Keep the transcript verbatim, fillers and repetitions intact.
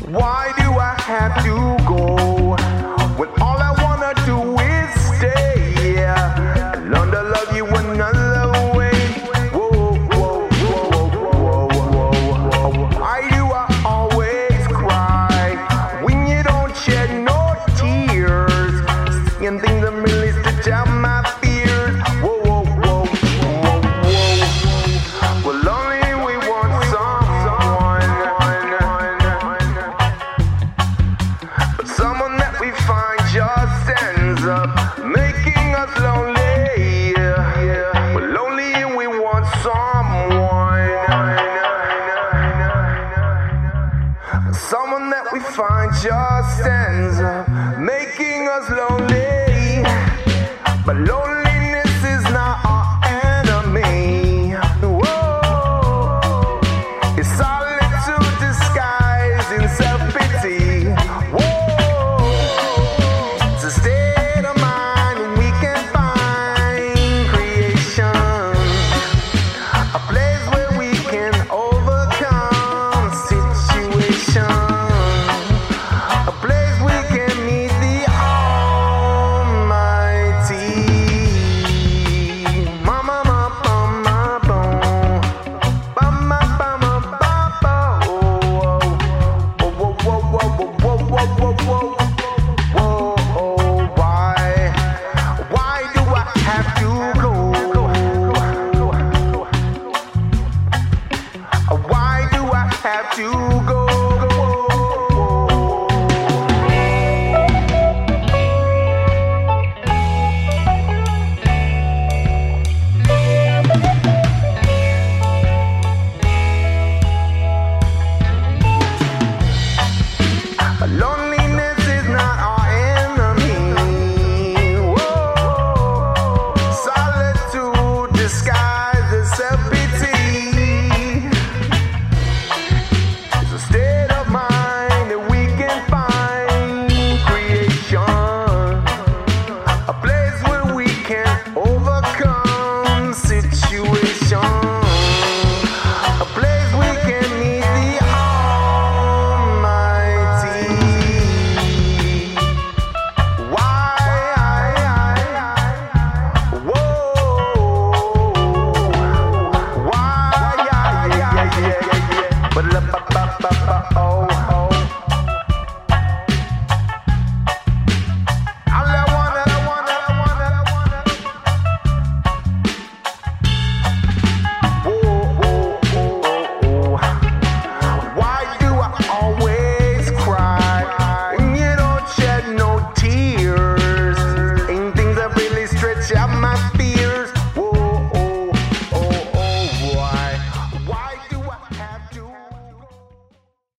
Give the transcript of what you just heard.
Why do I have to go when all I wanna do is stay? Yeah, learn to love you another way. Whoa, whoa, whoa, whoa, whoa, whoa. Why do I always cry when you don't shed no tears? Seeing things that really stitch out my fears. Whoa, whoa, whoa, whoa, whoa. Well, only we want someone, but someone that we find just ends up making us lonely. Well, only we want someone, someone that we find just ends up making us lonely. But lonely